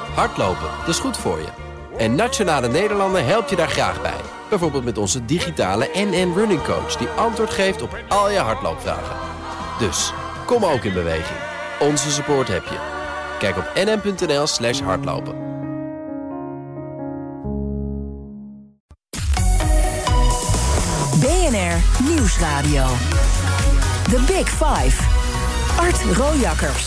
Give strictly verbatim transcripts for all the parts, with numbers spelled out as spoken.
Hardlopen, dat is goed voor je. En Nationale Nederlanden helpt je daar graag bij. Bijvoorbeeld met onze digitale N N Running Coach... die antwoord geeft op al je hardloopvragen. Dus, kom ook in beweging. Onze support heb je. Kijk op nn.nl slash hardlopen. B N R Nieuwsradio. The Big Five. Art Rojakkers.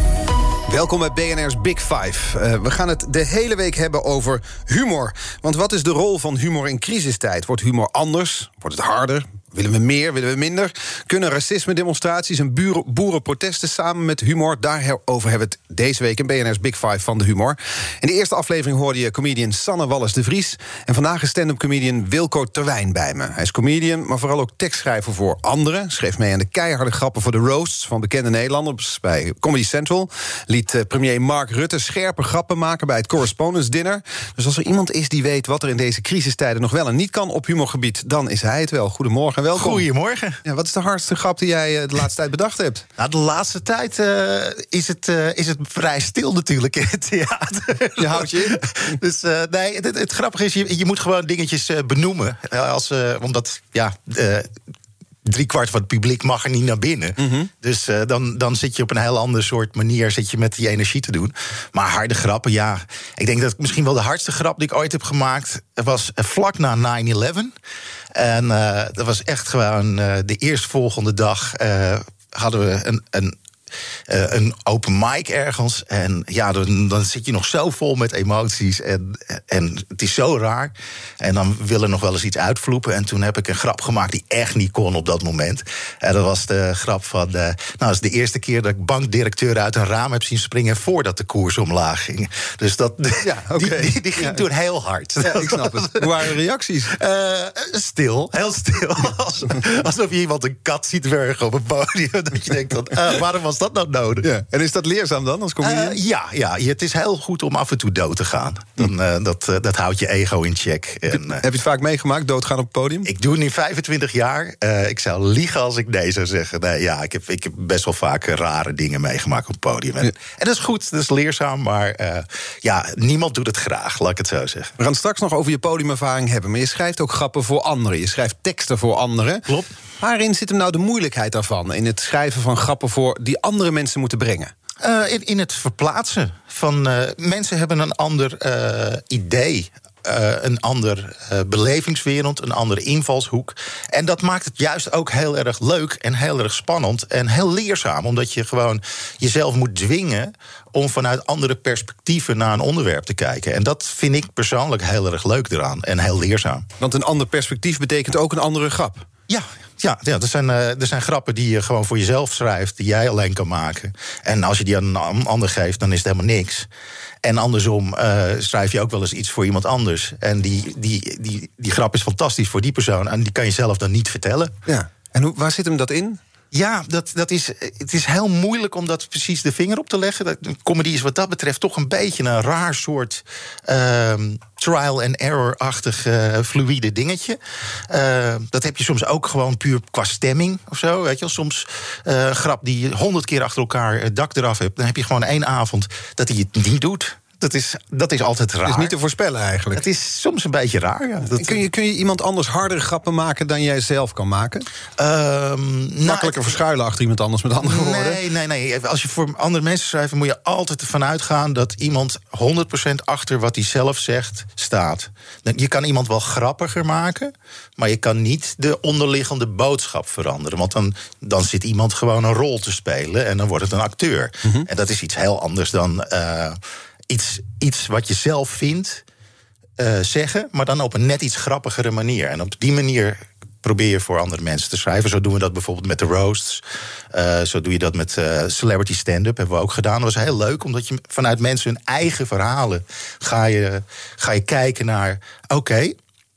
Welkom bij B N R's Big Five. Uh, we gaan het de hele week hebben over humor. Want wat is de rol van humor in crisistijd? Wordt humor anders? Wordt het harder? Willen we meer? Willen we minder? Kunnen racisme-demonstraties en buren, boerenprotesten samen met humor? Daarover hebben we het deze week in B N R's Big Five van de humor. In de eerste aflevering hoorde je comedian Sanne Wallis de Vries. En vandaag is stand-up comedian Wilco Terwijn bij me. Hij is comedian, maar vooral ook tekstschrijver voor anderen. Schreef mee aan de keiharde grappen voor de roasts van bekende Nederlanders bij Comedy Central. Liet uh, premier Mark Rutte scherpe grappen maken bij het Correspondence Dinner. Dus als er iemand is die weet wat er in deze crisistijden nog wel en niet kan op humorgebied, dan is hij het wel. Goedemorgen. Welkom. Goedemorgen. Ja, wat is de hardste grap die jij de laatste tijd bedacht hebt? Nou, de laatste tijd uh, is, het, uh, is het vrij stil natuurlijk in het theater. Je houdt je in? Dus uh, nee, het, het grappige is, je, je moet gewoon dingetjes uh, benoemen. Als, uh, omdat, ja... Uh, Drie kwart van het publiek mag er niet naar binnen. Mm-hmm. Dus uh, dan, dan zit je op een heel ander soort manier zit je met die energie te doen. Maar harde grappen, ja. Ik denk dat misschien wel de hardste grap die ik ooit heb gemaakt was uh, vlak na nine eleven. En uh, dat was echt gewoon uh, de eerstvolgende dag uh, hadden we een... een Uh, een open mic ergens. En ja, dan, dan zit je nog zo vol met emoties. En, en het is zo raar. En dan wil er nog wel eens iets uitvloepen. En toen heb ik een grap gemaakt die echt niet kon op dat moment. En dat was de grap van... Uh, nou, dat is de eerste keer dat ik bankdirecteuren uit een raam heb zien springen voordat de koers omlaag ging. Dus dat, ja, okay. die, die, die ging ja. toen heel hard. Ja, ik snap het. Hoe waren de reacties? Uh, stil, heel stil. Alsof je iemand een kat ziet wurgen op een podium. Dat je denkt, dat, uh, waarom was dat nou nodig? Ja. En is dat leerzaam dan als comedian? Uh, ja, ja, het is heel goed om af en toe dood te gaan. Dan, uh, dat, uh, dat houdt je ego in check. En, uh, heb je het vaak meegemaakt, doodgaan op het podium? Ik doe het nu vijfentwintig jaar. Uh, ik zou liegen als ik nee zou zeggen. Nee, ja, ik heb, ik heb best wel vaak rare dingen meegemaakt op het podium. En, ja. en dat is goed, dat is leerzaam. Maar uh, ja, niemand doet het graag, laat ik het zo zeggen. We gaan straks nog over je podiumervaring hebben. Maar je schrijft ook grappen voor anderen. Je schrijft teksten voor anderen. Klopt. Waarin zit hem nou de moeilijkheid daarvan? In het schrijven van grappen voor die andere mensen moeten brengen? Uh, in, in het verplaatsen van... Uh, mensen hebben een ander uh, idee... Uh, een ander uh, belevingswereld, een andere invalshoek. En dat maakt het juist ook heel erg leuk en heel erg spannend en heel leerzaam. Omdat je gewoon jezelf moet dwingen om vanuit andere perspectieven naar een onderwerp te kijken. En dat vind ik persoonlijk heel erg leuk eraan en heel leerzaam. Want een ander perspectief betekent ook een andere grap. Ja, ja, ja er, zijn, uh, er zijn grappen die je gewoon voor jezelf schrijft, die jij alleen kan maken. En als je die aan een ander geeft, dan is het helemaal niks. En andersom uh, schrijf je ook wel eens iets voor iemand anders. En die, die, die, die grap is fantastisch voor die persoon. En die kan je zelf dan niet vertellen. Ja. En hoe, waar zit hem dat in? Ja, dat, dat is, het is heel moeilijk om dat precies de vinger op te leggen. Dat, comedy is wat dat betreft toch een beetje een raar soort uh, trial-and-error-achtig uh, fluïde dingetje. Uh, dat heb je soms ook gewoon puur qua stemming of zo. Weet je wel, soms uh, een grap die je honderd keer achter elkaar het dak eraf hebt. Dan heb je gewoon één avond dat hij het niet doet. Dat is, dat is altijd raar. Het is niet te voorspellen eigenlijk. Het is soms een beetje raar, ja. Dat... Kun je, kun je iemand anders hardere grappen maken dan jij zelf kan maken? Um, Makkelijker nou, verschuilen achter iemand anders, met andere woorden? Nee, nee, nee. Als je voor andere mensen schrijft, moet je altijd ervan uitgaan dat iemand honderd procent achter wat hij zelf zegt staat. Je kan iemand wel grappiger maken, maar je kan niet de onderliggende boodschap veranderen. Want dan, dan zit iemand gewoon een rol te spelen en dan wordt het een acteur. Mm-hmm. En dat is iets heel anders dan... Uh, Iets, iets wat je zelf vindt, uh, zeggen, maar dan op een net iets grappigere manier. En op die manier probeer je voor andere mensen te schrijven. Zo doen we dat bijvoorbeeld met de roasts. Uh, zo doe je dat met uh, celebrity stand-up, hebben we ook gedaan. Dat was heel leuk, omdat je vanuit mensen hun eigen verhalen... ga je, ga je kijken naar, oké... Okay,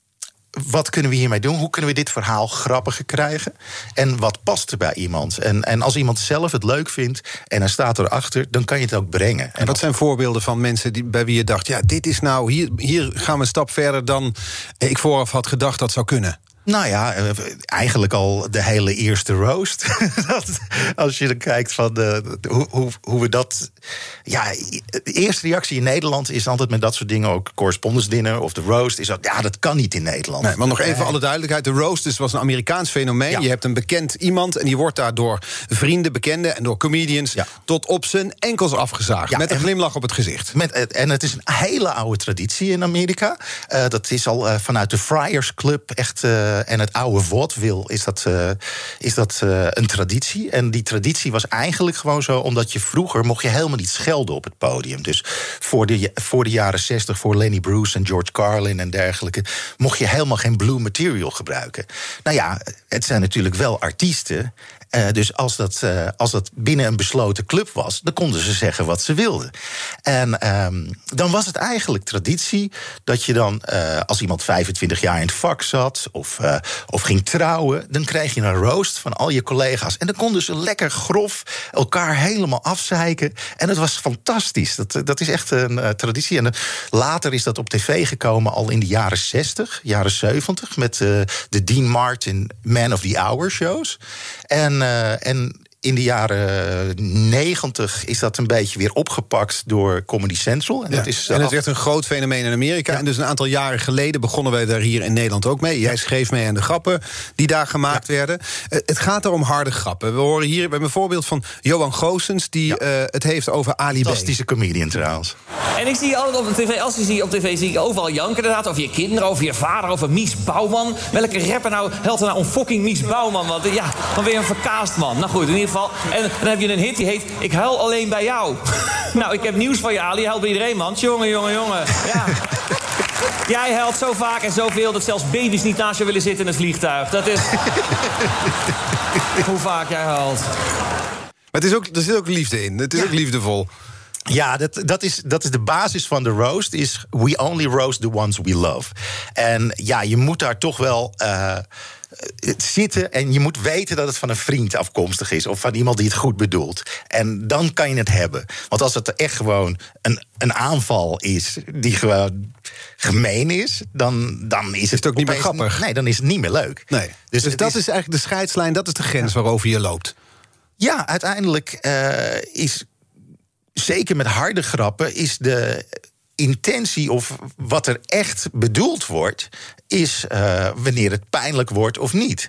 wat kunnen we hiermee doen? Hoe kunnen we dit verhaal grappiger krijgen? En wat past er bij iemand? En, en als iemand zelf het leuk vindt en hij staat erachter, dan kan je het ook brengen. En wat zijn voorbeelden van mensen die, bij wie je dacht... ja, dit is nou, hier, hier gaan we een stap verder dan ik vooraf had gedacht dat zou kunnen? Nou ja, eigenlijk al de hele eerste roast. dat, als je dan kijkt van de, de, hoe, hoe, hoe we dat... Ja, de eerste reactie in Nederland is altijd met dat soort dingen... ook correspondence dinner of de roast, is dat... ja, dat kan niet in Nederland. Nee, maar nog even voor alle duidelijkheid. De roast is, was een Amerikaans fenomeen. Ja. Je hebt een bekend iemand en die wordt daar door vrienden, bekenden... en door comedians ja. tot op zijn enkels afgezaagd. Ja, met een glimlach op het gezicht. Met, en het is een hele oude traditie in Amerika. Uh, dat is al uh, vanuit de Friars Club echt... Uh, en het oude vaudeville is dat, uh, is dat uh, een traditie. En die traditie was eigenlijk gewoon zo... omdat je vroeger mocht je helemaal niet schelden op het podium. Dus voor de, voor de jaren zestig, voor Lenny Bruce en George Carlin en dergelijke... mocht je helemaal geen blue material gebruiken. Nou ja, het zijn natuurlijk wel artiesten... Uh, dus als dat, uh, als dat binnen een besloten club was... dan konden ze zeggen wat ze wilden. En um, dan was het eigenlijk traditie dat je dan... Uh, als iemand vijfentwintig jaar in het vak zat of, uh, of ging trouwen... dan kreeg je een roast van al je collega's. En dan konden ze lekker grof elkaar helemaal afzeiken. En het was fantastisch. Dat, dat is echt een uh, traditie. En uh, later is dat op tv gekomen al in de jaren zestig, jaren zeventig... met uh, de Dean Martin Man of the Hour shows... En, uh, en in de jaren negentig is dat een beetje weer opgepakt door Comedy Central. En, ja, dat is, en het werd een groot fenomeen in Amerika. Ja. En dus een aantal jaren geleden begonnen wij daar hier in Nederland ook mee. Jij ja. schreef mee aan de grappen die daar gemaakt ja. werden. Uh, het gaat er om harde grappen. We horen hier bij een voorbeeld van Johan Goossens... die ja. uh, het heeft over Ali B. Fantastische comedian trouwens. En ik zie altijd op de tv, als je zie op tv, zie ik overal janken inderdaad. Over je kinderen, over je vader, over Mies Bouwman. Welke rapper nou helpt er nou om fucking Mies Bouwman? Want ja, dan weer een verkaast man. Nou goed, in ieder geval. En dan heb je een hit die heet Ik huil alleen bij jou. Nou, ik heb nieuws van je, Ali. Je huilt bij iedereen, man. Jongen, jongen, jongen. Ja. Jij huilt zo vaak en zoveel dat zelfs baby's niet naast je willen zitten in het vliegtuig. Dat is... hoe vaak jij huilt. Maar het is ook, er zit ook liefde in. Het is ja. ook liefdevol. Ja, dat, dat, is, dat is de basis van de roast. Is we only roast the ones we love. En ja, je moet daar toch wel... Uh, zitten en je moet weten dat het van een vriend afkomstig is... of van iemand die het goed bedoelt. En dan kan je het hebben. Want als het echt gewoon een, een aanval is... die gewoon gemeen is, dan, dan is, is het, het ook niet meer grappig. Nee, dan is het niet meer leuk. Nee. Dus, dus dat is, is eigenlijk de scheidslijn, dat is de grens ja. waarover je loopt. Ja, uiteindelijk uh, is... zeker met harde grappen is de... intentie of wat er echt bedoeld wordt... is uh, wanneer het pijnlijk wordt of niet.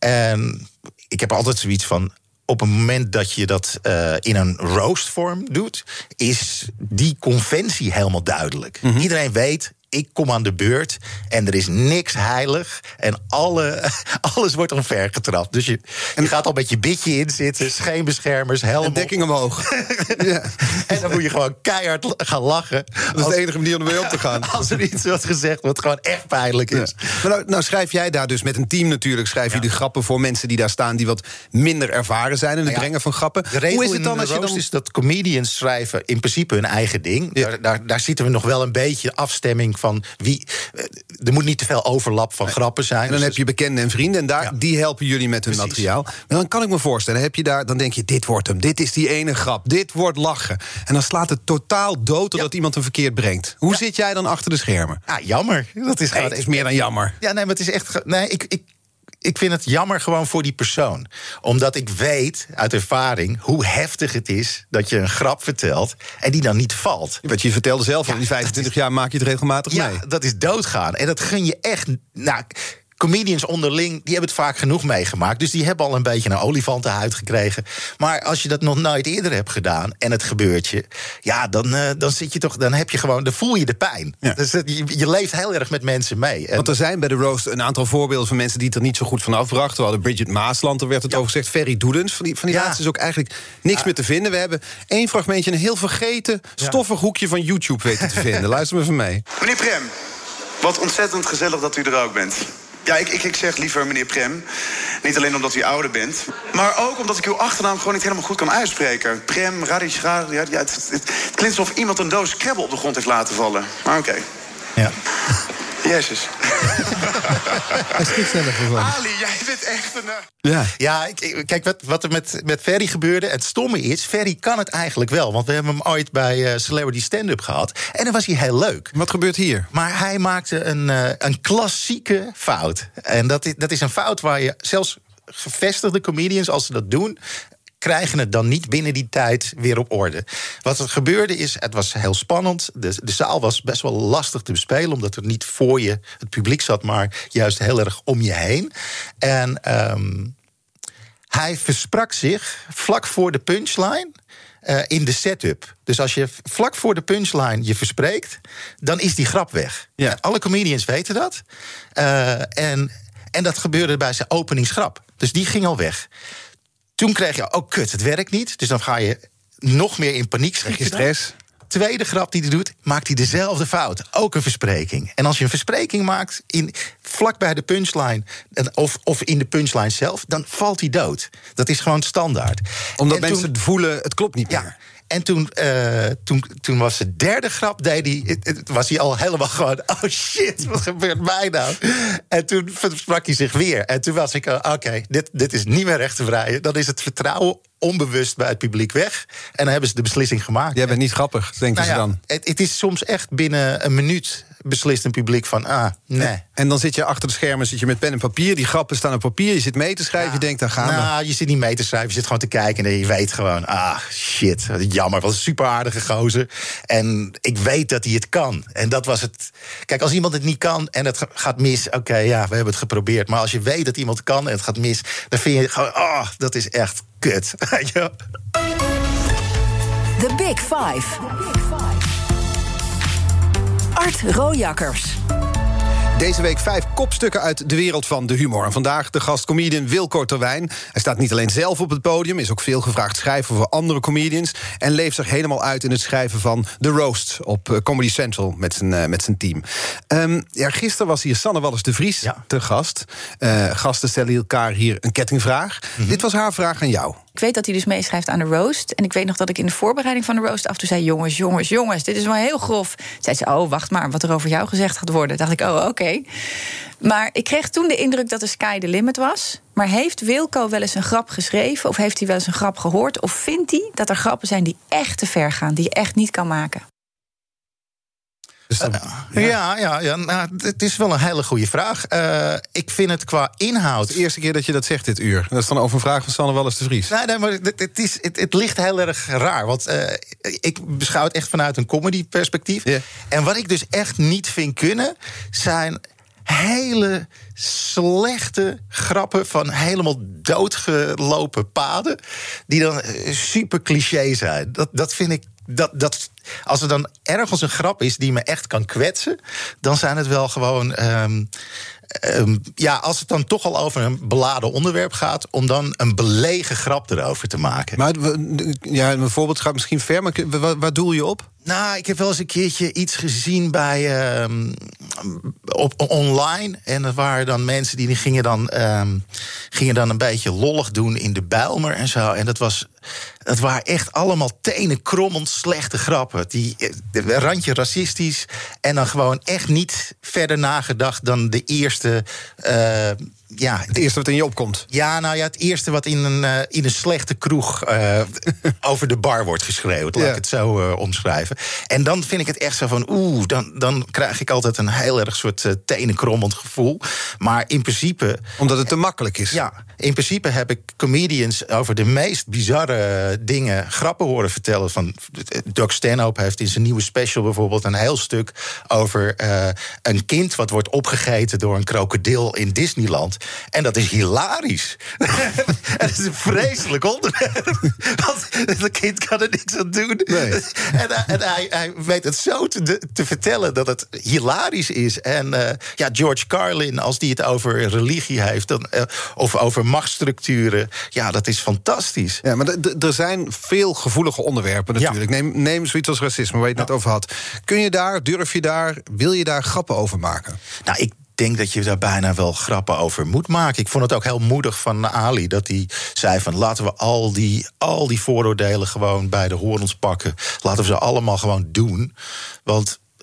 En ik heb altijd zoiets van... op het moment dat je dat uh, in een roastvorm doet... is die conventie helemaal duidelijk. Mm-hmm. Iedereen weet... ik kom aan de beurt en er is niks heilig... en alle, alles wordt omvergetrapt. Dus je, je gaat al met je bitje in zitten, scheenbeschermers, helm en dekking omhoog. ja. En dan moet je gewoon keihard gaan lachen. Dat is als, de enige manier om ermee om te gaan. Als er iets wordt gezegd wat gewoon echt pijnlijk is. Ja. Maar nou, nou schrijf jij daar dus met een team natuurlijk... schrijf je ja. de grappen voor mensen die daar staan... die wat minder ervaren zijn in het nou ja, brengen van grappen. De regel Hoe is het dan in de als je dan... is dat comedians schrijven in principe hun eigen ding. Ja. Daar, daar, daar zitten we nog wel een beetje afstemming... van wie, er moet niet te veel overlap van nee. grappen zijn. En dan dus heb je bekenden en vrienden en daar, ja. die helpen jullie met hun Precies. materiaal. Maar dan kan ik me voorstellen, heb je daar, dan denk je... dit wordt hem, dit is die ene grap, dit wordt lachen. En dan slaat het totaal dood doordat ja. iemand hem verkeerd brengt. Hoe ja. zit jij dan achter de schermen? Ah, jammer. Dat is, nee, het is meer dan jammer. Ja, nee, maar het is echt... Nee, ik... ik Ik vind het jammer gewoon voor die persoon. Omdat ik weet uit ervaring hoe heftig het is... dat je een grap vertelt en die dan niet valt. Want je vertelde zelf al, ja, in die vijfentwintig is, jaar maak je het regelmatig ja, mee. Ja, dat is doodgaan. En dat gun je echt... Nou, comedians onderling, die hebben het vaak genoeg meegemaakt. Dus die hebben al een beetje een olifantenhuid gekregen. Maar als je dat nog nooit eerder hebt gedaan... en het gebeurt je, ja, dan, uh, dan zit je toch... dan heb je gewoon, dan voel je de pijn. Ja. Dus je, je leeft heel erg met mensen mee. En want er zijn bij de roast een aantal voorbeelden... van mensen die het er niet zo goed van afbrachten. We hadden Bridget Maasland, er werd het ja. over gezegd. Ferry Doedens, van die, van die ja. laatste is ook eigenlijk niks ja. meer te vinden. We hebben één fragmentje, een heel vergeten... stoffig hoekje van YouTube weten te vinden. Luister maar van mee. Meneer Prem, wat ontzettend gezellig dat u er ook bent. Ja, ik, ik, ik zeg liever meneer Prem. Niet alleen omdat u ouder bent, maar ook omdat ik uw achternaam gewoon niet helemaal goed kan uitspreken. Prem, Radish, ja, ja, het, het, het klinkt alsof iemand een doos Scrabble op de grond heeft laten vallen. Maar oké. Okay. Ja. Jezus. Hij is sneller van. Ali, jij bent echt een... Uh... Ja, Ja, ik- ik- kijk, wat, wat er met, met Ferry gebeurde... Het stomme is, Ferry kan het eigenlijk wel. Want we hebben hem ooit bij uh, Celebrity Stand-Up gehad. En dan was hij heel leuk. wat gebeurt hier? Maar hij maakte een, uh, een klassieke fout. En dat is, dat is een fout waar je zelfs gevestigde comedians, als ze dat doen, krijgen het dan niet binnen die tijd weer op orde. Wat er gebeurde is, het was heel spannend. De, de zaal was best wel lastig te bespelen, omdat er niet voor je het publiek zat, maar juist heel erg om je heen. En um, hij versprak zich vlak voor de punchline uh, in de setup. Dus als je vlak voor de punchline je verspreekt, dan is die grap weg. Ja. Alle comedians weten dat. Uh, en, en dat gebeurde bij zijn openingsgrap. Dus die ging al weg. Toen kreeg je, oh kut, het werkt niet. Dus dan ga je nog meer in paniek schieten. Krijg je stress? Tweede grap die hij doet, maakt hij dezelfde fout. Ook een verspreking. En als je een verspreking maakt, in, vlak bij de punchline, of, of in de punchline zelf, dan valt hij dood. Dat is gewoon standaard. Omdat En mensen toen, voelen, het klopt niet meer. ja. En toen, uh, toen, toen was de derde grap, deed hij, het, het, was hij al helemaal gewoon, oh shit, wat gebeurt mij nou? En toen versprak hij zich weer. En toen was ik, uh, oké, okay, dit, dit is niet meer recht te vrijen. Dan is het vertrouwen onbewust bij het publiek weg. En dan hebben ze de beslissing gemaakt. Jij bent niet grappig, denken Nou ze ja, dan. Het, het is soms echt binnen een minuut beslist een publiek van, ah, nee. En dan zit je achter de schermen, zit je met pen en papier. Die grappen staan op papier, je zit mee te schrijven. Ja. Je denkt, daar gaan we. Nou, je zit niet mee te schrijven, je zit gewoon te kijken en je weet gewoon, ah, shit, jammer, wat een super aardige gozer. En ik weet dat hij het kan. En dat was het. Kijk, als iemand het niet kan en het gaat mis, oké, okay, ja, we hebben het geprobeerd. Maar als je weet dat iemand kan en het gaat mis, dan vind je gewoon, oh, dat is echt kut. Ja. The Big Five. Art Rojakkers. Deze week vijf kopstukken uit de wereld van de humor. En vandaag de gastcomedian Wilco Terwijn. Hij staat niet alleen zelf op het podium, is ook veel gevraagd schrijver voor andere comedians en leeft zich helemaal uit in het schrijven van The Roast op Comedy Central met zijn, uh, met zijn team. Um, ja, gisteren was hier Sanne Wallis de Vries Ja. te gast. Uh, gasten stellen elkaar hier een kettingvraag. Mm-hmm. Dit was haar vraag aan jou. Ik weet dat hij dus meeschrijft aan de roast. En ik weet nog dat ik in de voorbereiding van de roast af en toe zei, jongens, jongens, jongens, dit is wel heel grof. Zei ze, oh, wacht maar, wat er over jou gezegd gaat worden. Dacht ik, oh, oké. Okay. Maar ik kreeg toen de indruk dat de sky the limit was. Maar heeft Wilco wel eens een grap geschreven? Of heeft hij wel eens een grap gehoord? Of vindt hij dat er grappen zijn die echt te ver gaan, die je echt niet kan maken? Dus dan, Uh, ja, ja, ja, ja nou, het is wel een hele goede vraag. Uh, ik vind het qua inhoud. Het is de eerste keer dat je dat zegt dit uur. Dat is dan over een vraag van Sanne Wallis de Vries. Nee, nee, maar het, het, is, het, het ligt heel erg raar. Want uh, ik beschouw het echt vanuit een comedy-perspectief. Yeah. En wat ik dus echt niet vind kunnen, zijn hele slechte grappen van helemaal doodgelopen paden, die dan super cliché zijn. Dat, dat vind ik. Dat, dat, als er dan ergens een grap is die me echt kan kwetsen, dan zijn het wel gewoon. Um, um, ja, als het dan toch al over een beladen onderwerp gaat, om dan een belegen grap erover te maken. Maar ja, een voorbeeld gaat misschien ver, maar waar, waar doel je op? Nou, ik heb wel eens een keertje iets gezien bij um, op online. En er waren dan mensen die gingen dan, um, gingen dan een beetje lollig doen in de Bijlmer en zo. En dat was. Dat waren echt allemaal tenenkrommend slechte grappen. Die randje racistisch. En dan gewoon echt niet verder nagedacht dan de eerste. Uh, ja, het eerste wat in je opkomt. Ja, nou ja, het eerste wat in een, uh, in een slechte kroeg uh, over de bar wordt geschreeuwd. Laat ja. ik het zo uh, omschrijven. En dan vind ik het echt zo van, oeh, dan, dan krijg ik altijd een heel erg soort uh, tenenkrommend gevoel. Maar in principe. Omdat het te makkelijk is. Ja, in principe heb ik comedians over de meest bizarre dingen grappen horen vertellen. Van Doug Stanhope heeft in zijn nieuwe special bijvoorbeeld een heel stuk over uh, een kind wat wordt opgegeten door een krokodil in Disneyland. En dat is hilarisch. En dat is een vreselijk onderwerp. Want dat kind kan er niks aan doen. Nee. En, en hij, hij weet het zo te, te vertellen dat het hilarisch is. En uh, ja, George Carlin, als die het over religie heeft, dan, uh, of over machtsstructuren, ja, dat is fantastisch. Ja, maar d- d- er zijn veel gevoelige onderwerpen natuurlijk. Ja. Neem, neem zoiets als racisme, waar je het ja. net over had. Kun je daar, durf je daar, wil je daar grappen over maken? Nou, ik Ik denk dat je daar bijna wel grappen over moet maken. Ik vond het ook heel moedig van Ali dat hij zei van laten we al die, al die vooroordelen gewoon bij de horens pakken. Laten we ze allemaal gewoon doen. Want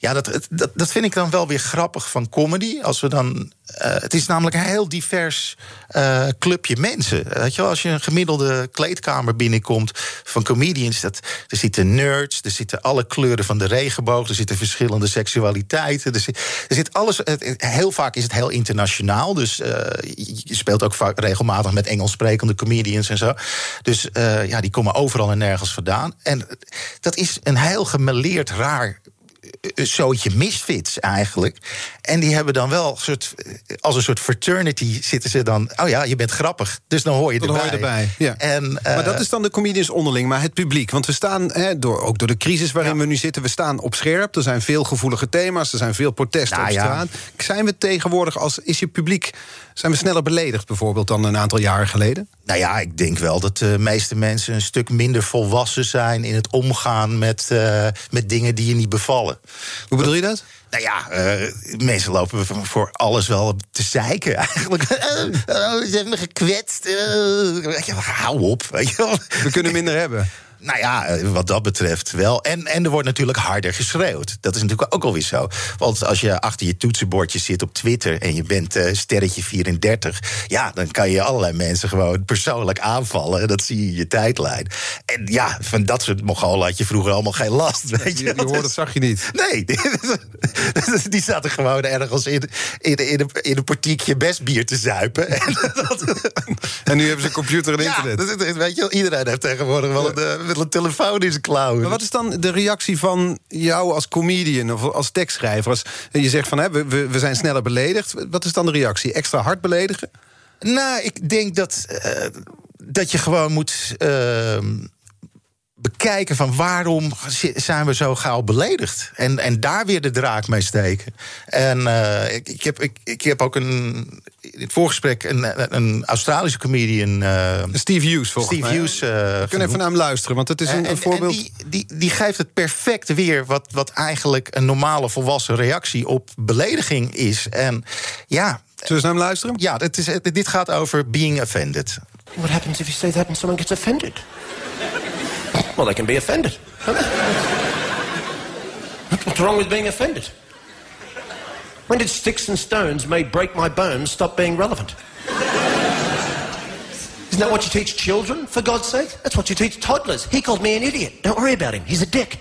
Ja, dat, dat, dat vind ik dan wel weer grappig van comedy. Als we dan, uh, het is namelijk een heel divers uh, clubje mensen. Weet je wel, als je een gemiddelde kleedkamer binnenkomt van comedians, dat, er zitten nerds, er zitten alle kleuren van de regenboog, er zitten verschillende seksualiteiten, er zit, er zit alles. Het, heel vaak is het heel internationaal, dus uh, je speelt ook vaak regelmatig met Engels sprekende comedians en zo. Dus uh, ja, die komen overal en nergens vandaan. En dat is een heel gemêleerd, raar een zootje misfits eigenlijk. En die hebben dan wel soort, als een soort fraternity zitten ze dan. Oh ja, je bent grappig, dus dan hoor je dan erbij. Hoor je erbij ja. En, uh, maar dat is dan de comedians onderling, maar het publiek. Want we staan, he, door, ook door de crisis waarin ja. we nu zitten, we staan op scherp. Er zijn veel gevoelige thema's, er zijn veel protesten nou, op straat. Ja. Zijn we tegenwoordig, als is je publiek, zijn we sneller beledigd bijvoorbeeld dan een aantal jaren geleden? Nou ja, ik denk wel dat de meeste mensen een stuk minder volwassen zijn in het omgaan met, uh, met dingen die je niet bevallen. Hoe bedoel je dat? Nou ja, uh, mensen lopen voor alles wel te zeiken eigenlijk. Oh, ze hebben me gekwetst. Uh, hou op. Weet je wel. We kunnen minder hebben. Nou ja, wat dat betreft wel. En, en er wordt natuurlijk harder geschreeuwd. Dat is natuurlijk ook alweer zo. Want als je achter je toetsenbordje zit op Twitter en je bent uh, sterretje vierendertig... ja, dan kan je allerlei mensen gewoon persoonlijk aanvallen. En dat zie je in je tijdlijn. En ja, van dat soort Mongolen had je vroeger allemaal geen last. Weet je, je, je hoort, dat zag je niet. Nee, die, die zaten gewoon ergens in, in, in, een, in een portiekje bestbier te zuipen. En, dat, en nu hebben ze een computer en ja, internet. Dat, weet je, iedereen heeft tegenwoordig wel een... een telefoon in zijn klauwen. Maar wat is dan de reactie van jou als comedian of als tekstschrijver? Als je zegt van hè, we, we zijn sneller beledigd. Wat is dan de reactie? Extra hard beledigen? Nou, ik denk dat, uh, dat je gewoon moet uh, bekijken van waarom zijn we zo gauw beledigd. En, en daar weer de draak mee steken. En uh, ik, ik, heb, ik, ik heb ook een... in het voorgesprek een, een Australische comedian... Uh, Steve Hughes, volgens Steve mij. Hughes, uh, we kunnen even naar hem luisteren, want het is een, en, een voorbeeld... En die, die, die geeft het perfect weer wat, wat eigenlijk een normale volwassen reactie op belediging is. En ja... Zullen we naar hem luisteren? Ja, het is, het, dit gaat over being offended. What happens if you say that and someone gets offended? Well, they can be offended. What's wrong with being offended? When did sticks and stones may break my bones stop being relevant? Isn't that what you teach children, for God's sake? That's what you teach toddlers. He called me an idiot. Don't worry about him. He's a dick.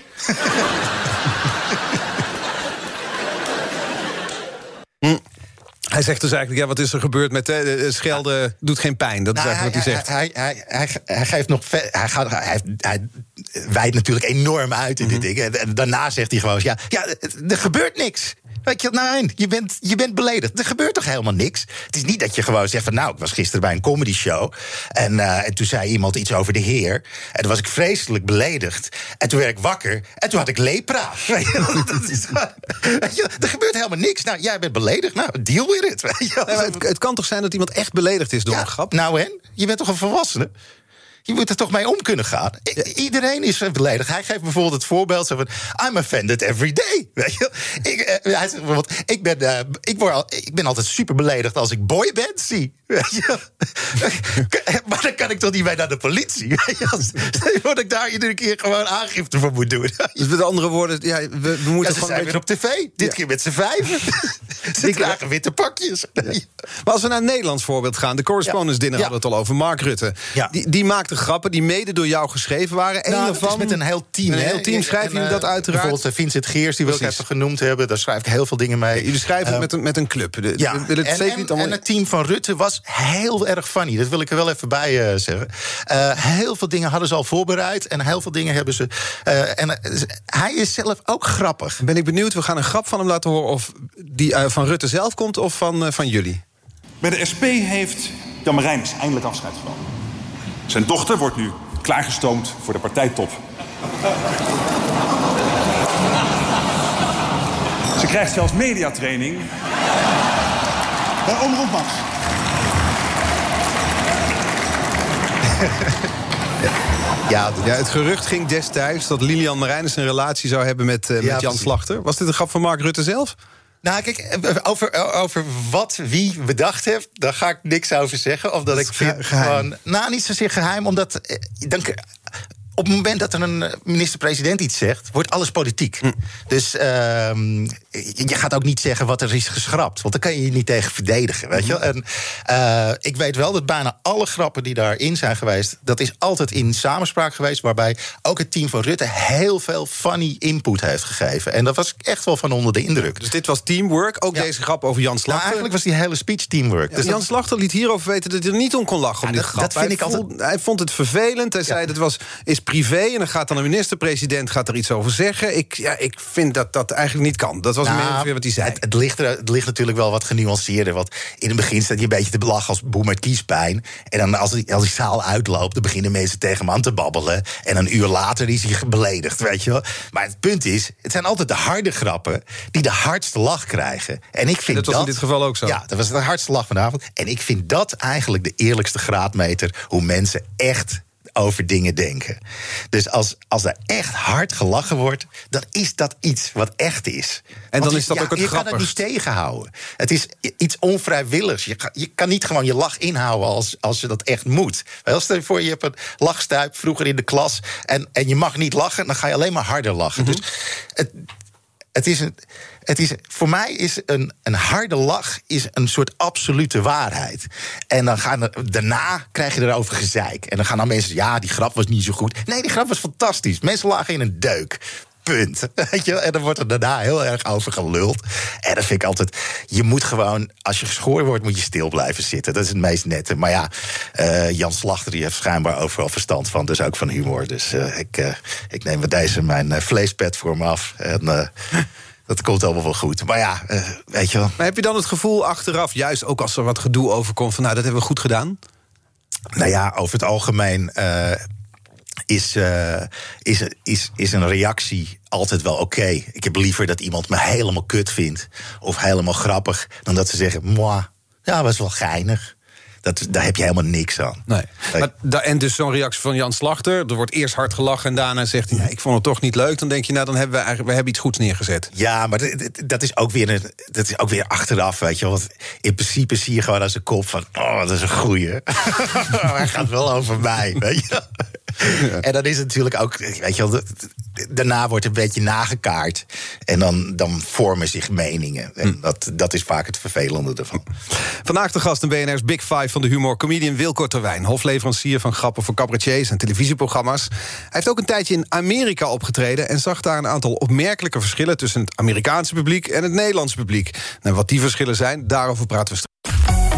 hm. Hij zegt dus eigenlijk, ja, wat is er gebeurd met uh, schelden ja. doet geen pijn. Dat nou, is eigenlijk hij, wat hij zegt. Hij, hij, hij, hij geeft nog... Hij, gaat, hij, hij wijdt natuurlijk enorm uit in mm-hmm. dit ding. En daarna zegt hij gewoon, ja, ja, er gebeurt niks. Weet je, nee, je bent, je bent beledigd. Er gebeurt toch helemaal niks? Het is niet dat je gewoon zegt van... nou, ik was gisteren bij een comedy show... en, uh, en toen zei iemand iets over de Heer... en toen was ik vreselijk beledigd. En toen werd ik wakker en toen had ik lepra. Weet je, dat is, weet je, er gebeurt helemaal niks. Nou, jij bent beledigd, nou, deal with it. Weet je. Nee, het, het kan toch zijn dat iemand echt beledigd is door ja, een grap? Nou en? Je bent toch een volwassene? Je moet er toch mee om kunnen gaan. I- iedereen is beledigd. Hij geeft bijvoorbeeld het voorbeeld van... I'm offended every day. Weet je? Ik, uh, hij zegt bijvoorbeeld... Ik ben, uh, ik, word al, ik ben altijd super beledigd als ik boyband zie. Weet je? Maar dan kan ik toch niet mee naar de politie. Weet je? Word ik daar iedere keer gewoon aangifte voor moet doen. Dus met andere woorden... Ja, we, we moeten ja, ze gewoon zijn weer op tv. Dit ja. keer met z'n vijven. Ze dragen witte pakjes. Ja. Maar als we naar een Nederlands voorbeeld gaan... de Correspondence Dinner ja. hadden we het al over. Mark Rutte. Ja. Die, die maakte grappen die mede door jou geschreven waren. Nou, Eén van met een heel team. Een heel team schrijven jullie dat uiteraard. Bijvoorbeeld Vincent Geers, die wil ik even genoemd hebben. Daar schrijf ik heel veel dingen mee. Ja, jullie schrijven het uh, met, een, met een club. De, ja, wil het en, zeker en, niet allemaal... en het team van Rutte was heel erg funny. Dat wil ik er wel even bij uh, zeggen. Uh, heel veel dingen hadden ze al voorbereid. En heel veel dingen hebben ze... Uh, en uh, hij is zelf ook grappig. Ben ik benieuwd. We gaan een grap van hem laten horen... of die uh, van Rutte zelf komt of van, uh, van jullie. Bij de S P heeft Jan Marijnis eindelijk afscheid genomen. Zijn dochter wordt nu klaargestoomd voor de partijtop. Ze krijgt zelfs mediatraining bij Omroep Max. Ja, ja, het gerucht ging destijds dat Lilian Marijnis een relatie zou hebben met, uh, met ja, Jan Slachter. Was dit een grap van Mark Rutte zelf? Nou, kijk, over, over wat wie bedacht heeft, daar ga ik niks over zeggen. Of dat, dat ik vind geheim. gewoon... Nou, niet zozeer geheim, omdat... Dan, op het moment dat er een minister-president iets zegt, wordt alles politiek. Hm. Dus uh, je gaat ook niet zeggen wat er is geschrapt. Want dan kan je je niet tegen verdedigen, weet je. En uh, ik weet wel dat bijna alle grappen die daarin zijn geweest, dat is altijd in samenspraak geweest, waarbij ook het team van Rutte heel veel funny input heeft gegeven. En dat was echt wel van onder de indruk. Dus dit was teamwork, ook ja. deze grap over Jan Slachter. Nou, eigenlijk was die hele speech teamwork. Ja, dus Jan dat... Slachter liet hierover weten dat hij er niet om kon lachen. Ja, om dit dat, grap. dat vind hij, ik altijd... vond, hij vond het vervelend. Hij ja. zei dat was is privé en dan gaat dan een minister-president gaat er iets over zeggen. Ik, ja, ik vind dat dat eigenlijk niet kan. Dat was nou, meer ongeveer wat hij zei. Het, het, ligt er, het ligt natuurlijk wel wat genuanceerder. Want in het begin staat je een beetje te belachen als boer met kiespijn. En dan als die, als die zaal uitloopt, dan beginnen mensen tegen hem aan te babbelen. En een uur later is hij beledigd, weet je wel. Maar het punt is, het zijn altijd de harde grappen die de hardste lach krijgen. En ik vind en dat was dat, in dit geval ook zo. Ja, dat was de hardste lach vanavond. En ik vind dat eigenlijk de eerlijkste graadmeter hoe mensen echt over dingen denken. Dus als, als er echt hard gelachen wordt, dan is dat iets wat echt is. En dan Want is dat ja, ook het je grappigst. kan het niet tegenhouden. Het is iets onvrijwilligs. Je kan, je kan niet gewoon je lach inhouden als, als je dat echt moet. Wel, stel je voor, je hebt een lachstuip vroeger in de klas en, en je mag niet lachen, dan ga je alleen maar harder lachen. Mm-hmm. Dus het, het is een... Het is, voor mij is een, een harde lach is een soort absolute waarheid. En dan gaan er, daarna krijg je erover gezeik. En dan gaan dan mensen ja, die grap was niet zo goed. Nee, die grap was fantastisch. Mensen lagen in een deuk. Punt. Weet je? En dan wordt er daarna heel erg over geluld. En dat vind ik altijd... Je moet gewoon, als je geschoren wordt, moet je stil blijven zitten. Dat is het meest nette. Maar ja, uh, Jan Slachter die heeft schijnbaar overal verstand van. Dus ook van humor. Dus uh, ik, uh, ik neem met deze mijn uh, vleespet voor me af. En... Uh, dat komt allemaal wel goed. Maar ja, uh, weet je wel. Maar heb je dan het gevoel achteraf, juist ook als er wat gedoe overkomt, van nou, dat hebben we goed gedaan? Nou ja, over het algemeen uh, is, uh, is, is, is een reactie altijd wel oké. Okay. Ik heb liever dat iemand me helemaal kut vindt of helemaal grappig, dan dat ze zeggen, moi, ja, was wel geinig. Dat, daar heb je helemaal niks aan. Nee. Maar da, en dus zo'n reactie van Jan Slachter, er wordt eerst hard gelachen en daarna zegt hij, ja, ik vond het toch niet leuk. Dan denk je, nou, dan hebben we eigenlijk we hebben iets goeds neergezet. Ja, maar dat, dat, is ook weer een, dat is ook weer achteraf, weet je. Want in principe zie je gewoon als een kop van, oh, dat is een goeie. Hij gaat wel over mij, weet je. Ja. En dan is het natuurlijk ook, weet je wel, daarna wordt het een beetje nagekaart. En dan, dan vormen zich meningen. En hm. dat, dat is vaak het vervelende ervan. Vandaag de gast in B N R's Big Five van de humor, comedian Wilco Terwijn, hofleverancier van grappen voor cabaretiers en televisieprogramma's. Hij heeft ook een tijdje in Amerika opgetreden en zag daar een aantal opmerkelijke verschillen tussen het Amerikaanse publiek en het Nederlandse publiek. En wat die verschillen zijn, daarover praten we straks.